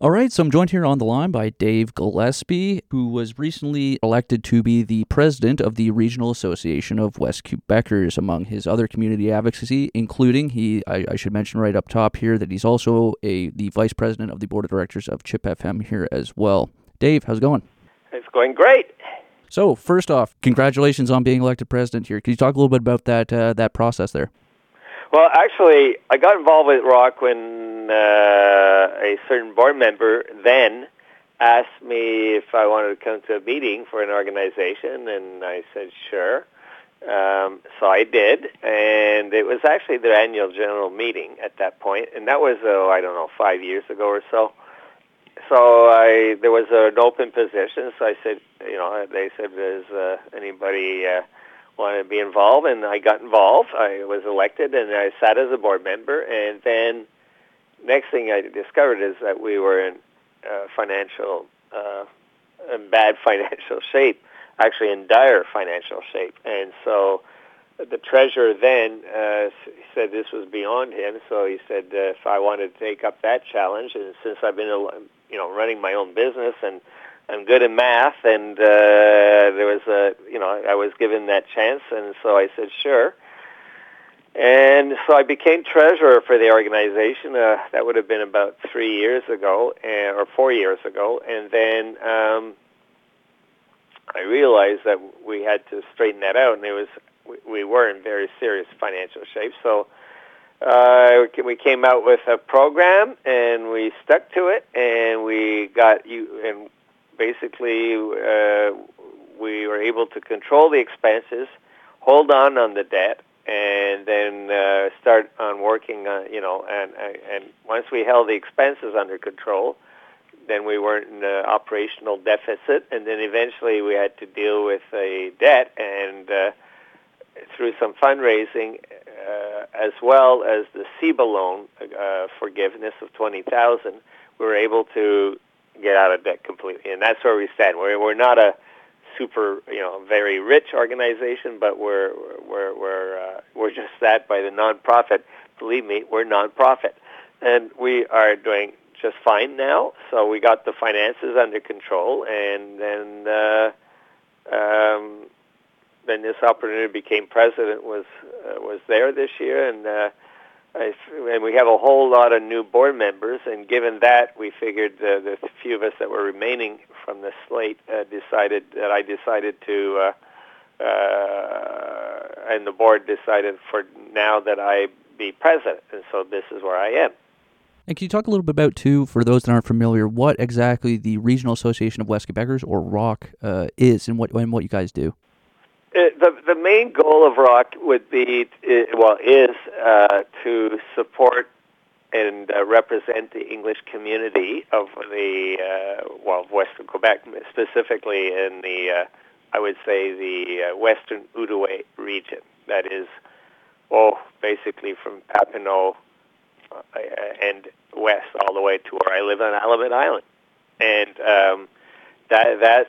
All right, so I'm joined here on the line by Dave Gillespie, who was recently elected to be the president of the Regional Association of West Quebecers, among his other community advocacy, including, I should mention right up top here, that he's also the vice president of the board of directors of CHIP FM here as well. Dave, how's it going? It's going great. So, first off, congratulations on being elected president here. Can you talk a little bit about that process there? Well, actually, I got involved with ROC when a certain board member then asked me if I wanted to come to a meeting for an organization, and I said sure. So I did, and it was actually their annual general meeting at that point, and that was, 5 years ago or so. So there was an open position, so I said, they said, does anybody want to be involved? And I got involved. I was elected, and I sat as a board member. And then next thing I discovered is that we were in bad financial shape, actually in dire financial shape. And so the treasurer then said this was beyond him, so he said if I wanted to take up that challenge, and since I've been running my own business and I'm good in math, and there was I was given that chance, and so I said sure. And so I became treasurer for the organization. That would have been about 3 years ago, or 4 years ago, and then I realized that we had to straighten that out, and we were in very serious financial shape. So we came out with a program, and we stuck to it, and we got and basically we were able to control the expenses, hold on the debt, and then start on working on, and once we held the expenses under control, then we weren't in an operational deficit, and then eventually we had to deal with a debt, and through some fundraising, as well as the CEBA loan forgiveness of $20,000, we were able to get out of debt completely, and that's where we stand. We're not a super, very rich organization, but we're just that by the nonprofit. Believe me, we're nonprofit, and we are doing just fine now. So we got the finances under control, and then this opportunity to become president was there this year, and we have a whole lot of new board members, and given that, we figured the few of us that were remaining from the slate I decided to, and the board decided for now that I be president, and so this is where I am. And can you talk a little bit about, too, for those that aren't familiar, what exactly the Regional Association of West Quebecers, or ROC, is, and what you guys do? The main goal of ROC would be, is to support and represent the English community of of Western Quebec, specifically in the, I would say, the Western Outaouais region. That is, basically from Papineau and west all the way to where I live on Alabat Island, and that's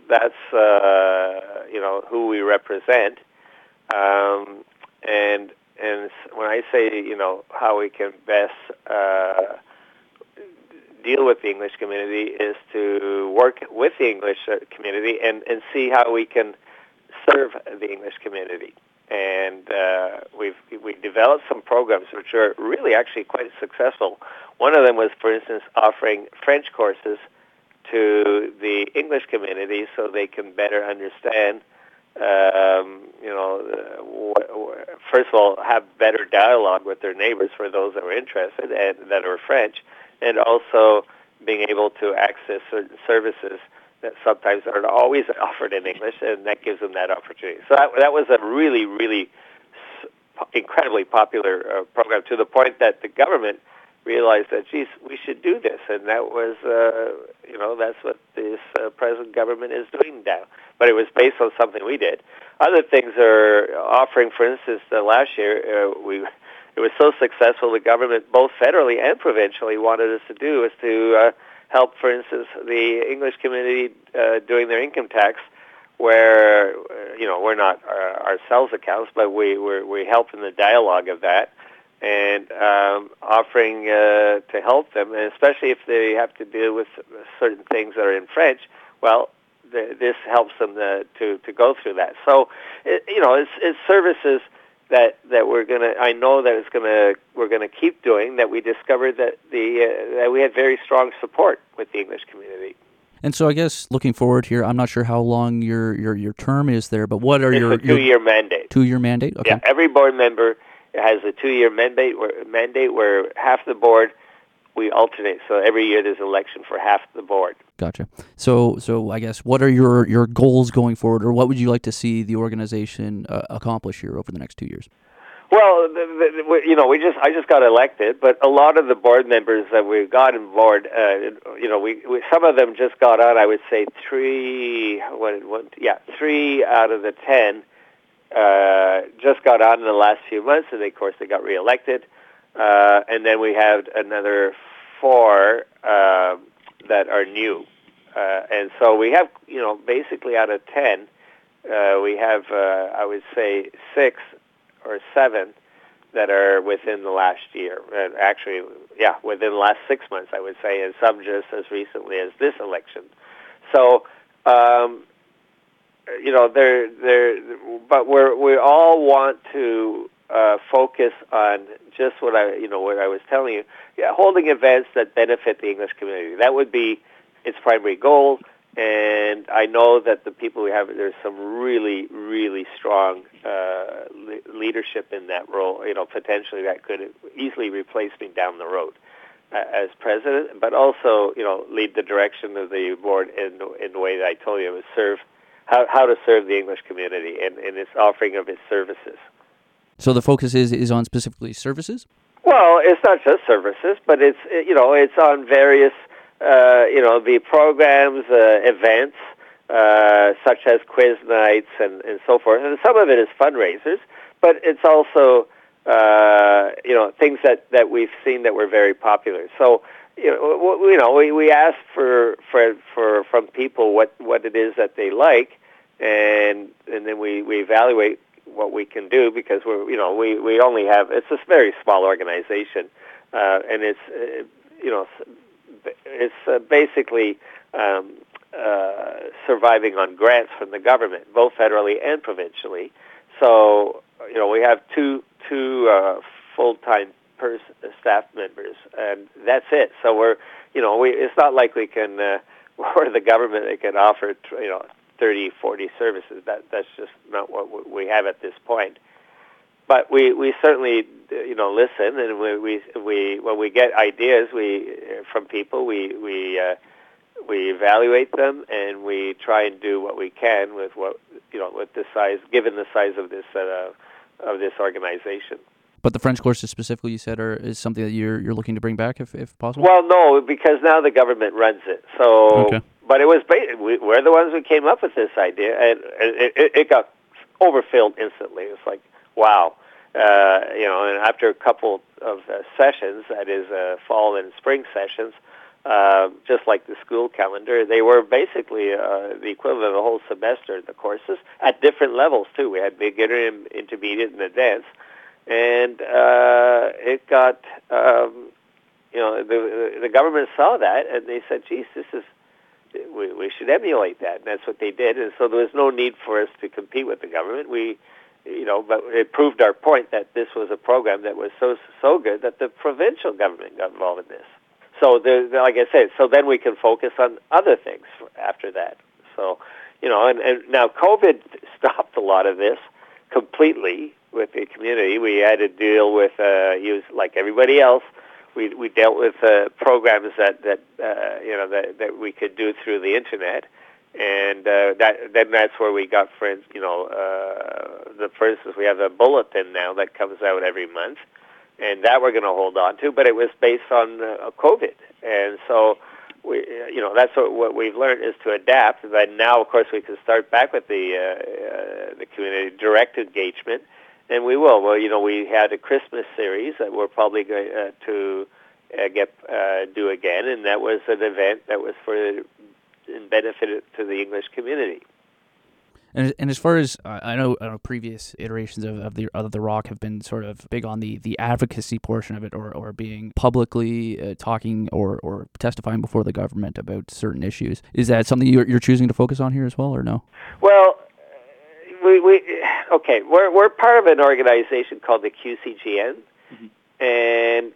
who we represent, and when I say how we can best deal with the English community is to work with the English community and see how we can serve the English community. And we developed some programs which are really actually quite successful. One of them was, for instance, offering French courses to the English community so they can better understand, first of all, have better dialogue with their neighbors for those that were interested and that are French, and also being able to access certain services that sometimes aren't always offered in English, and that gives them that opportunity. So that was a really, really incredibly popular program, to the point that the government realized that, geez, we should do this, and that was, that's what this present government is doing now. But it was based on something we did. Other things are offering, for instance, last year, it was so successful, the government, both federally and provincially, wanted us to do is to help, for instance, the English community doing their income tax, where, we're not ourselves accounts, but we help in the dialogue of that. and offering to help them, and especially if they have to deal with certain things that are in French. Well, this helps them to go through that. So, it's services that we're gonna. I know that we're gonna keep doing. That we discovered that that we had very strong support with the English community. And so I guess looking forward here, I'm not sure how long your term is there, but what are it's a 2-year mandate. 2-year mandate? Okay. Yeah, every board member has a 2-year mandate where half the board, we alternate. So every year there's an election for half the board. Gotcha. So I guess what are your goals going forward, or what would you like to see the organization accomplish here over the next 2 years? Well, I just got elected, but a lot of the board members that we got on board, we some of them just got on. I would say 3 out of the 10 just got on in the last few months, and of course they got reelected. And then we have another 4 that are new, and so we have basically out of 10, we have I would say 6 or 7 that are within the last year. And actually, within the last 6 months, I would say, and some just as recently as this election. So, but we all want to focus on just what I was telling you. Yeah, holding events that benefit the English community. That would be its primary goal. And I know that the people we have, there's some really, really strong leadership in that role. Potentially that could easily replace me down the road as president, but also, lead the direction of the board in the way that I told you, it was how to serve the English community and its offering of its services. So the focus is on specifically services? Well, it's not just services, but it's on various. The programs, events, such as quiz nights and so forth. And some of it is fundraisers, but it's also, things that we've seen that were very popular. So, we ask from people what it is that they like, and then we evaluate what we can do, because we only have, it's a very small organization, and it's basically surviving on grants from the government, both federally and provincially. So, we have two full-time staff members, and that's it. So it's not like we can, or the government, they can offer, 30, 40 services. That's just not what we have at this point. But we certainly listen, and we when we get ideas from people, we evaluate them, and we try and do what we can with with the size, given the size of this organization. But the French courses specifically, you said, is something that you're looking to bring back if possible? Well, no, because now the government runs it. So, okay. But it was we're the ones who came up with this idea, and it got overfilled instantly. It's like, wow. And after a couple of sessions, that is fall and spring sessions, just like the school calendar, they were basically the equivalent of a whole semester, the courses, at different levels, too. We had beginner, intermediate, and advanced. And it got, the government saw that, and they said, geez, we should emulate that. And that's what they did. And so there was no need for us to compete with the government. But it proved our point that this was a program that was so good that the provincial government got involved in this. So, like I said, so then we can focus on other things after that. So, and now COVID stopped a lot of this completely with the community. We had to deal with, like everybody else, we dealt with programs that we could do through the internet. And that's where we got, friends. For instance, we have a bulletin now that comes out every month, and that we're going to hold on to. But it was based on COVID, and so that's what we've learned is to adapt. And then now, of course, we can start back with the community direct engagement, and we will. Well, we had a Christmas series that we're probably going to do again, and that was an event that was for. And benefited to the English community. And as far as I know previous iterations of the Rock have been sort of big on the advocacy portion of it, or being publicly talking or testifying before the government about certain issues. Is that something you're choosing to focus on here as well, or no? Well, we're part of an organization called the QCGN, and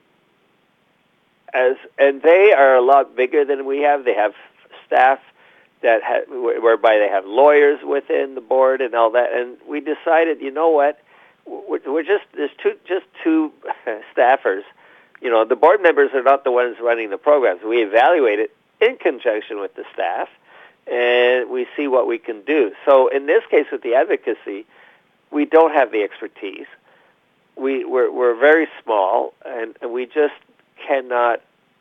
they are a lot bigger than we have. They have staff whereby they have lawyers within the board and all that. And we decided, you know what, there's two staffers. You know, the board members are not the ones running the programs. We evaluate it in conjunction with the staff, and we see what we can do. So in this case with the advocacy, we don't have the expertise. We're very small, and we just cannot,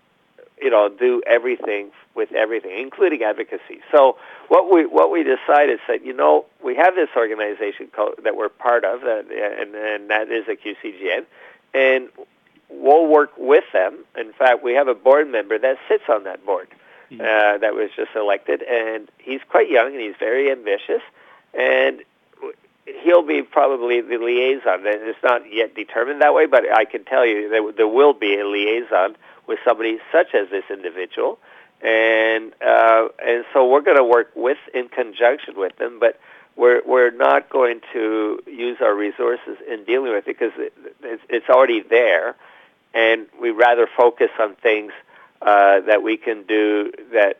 do everything with everything, including advocacy. So what we decided said, we have this organization that we're part of, and that is a QCGN, and we'll work with them. In fact, we have a board member that sits on that board that was just elected, and he's quite young and he's very ambitious, and he'll be probably the liaison. And it's not yet determined that way, but I can tell you there will be a liaison with somebody such as this individual, and so we're going to work in conjunction with them, but we're not going to use our resources in dealing with it because it's already there, and we rather focus on things that we can do that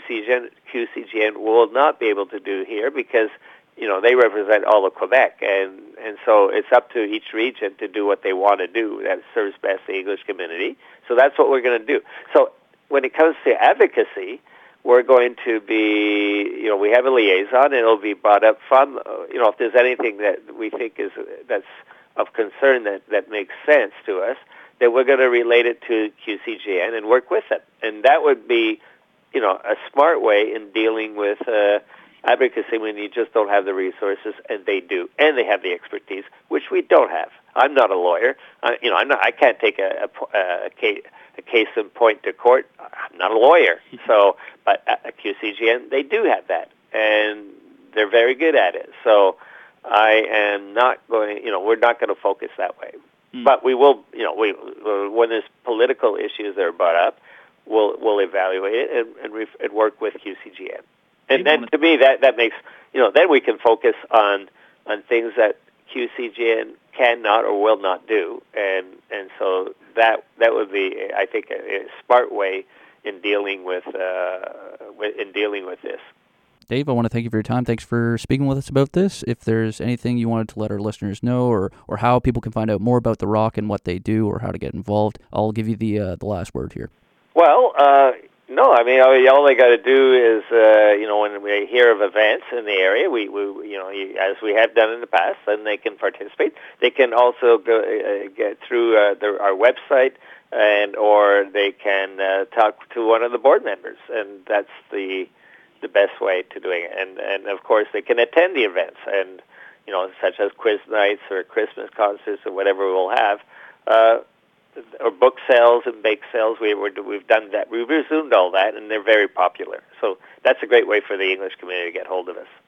QCGN will not be able to do here because they represent all of Quebec, and so it's up to each region to do what they want to do that serves best the English community. So that's what we're going to do. So when it comes to advocacy, we're going to be, we have a liaison, and it'll be brought up from, if there's anything that we think that's of concern that makes sense to us, then we're going to relate it to QCGN and work with them. And that would be, a smart way in dealing with advocacy when you just don't have the resources, and they do, and they have the expertise, which we don't have. I'm not a lawyer. I can't take a case in point to court. I'm not a lawyer. So, but at QCGN, they do have that, and they're very good at it. So, I am not going. We're not going to focus that way. But we will. When there's political issues that are brought up, we'll evaluate it and work with QCGN. And then, to me, that makes, then we can focus on things that QCGN cannot or will not do, and so that would be, I think, a smart way in dealing with this. Dave, I want to thank you for your time. Thanks for speaking with us about this. If there's anything you wanted to let our listeners know, or how people can find out more about the Rock and what they do, or how to get involved, I'll give you the last word here. Well. No, I mean, all they got to do is, when we hear of events in the area, we as we have done in the past, then they can participate. They can also get through our website, or they can talk to one of the board members, and that's the best way to doing it. And of course, they can attend the events, and such as quiz nights or Christmas concerts or whatever we'll have. Or book sales and bake sales, we've done that. We've resumed all that, and they're very popular. So that's a great way for the English community to get hold of us.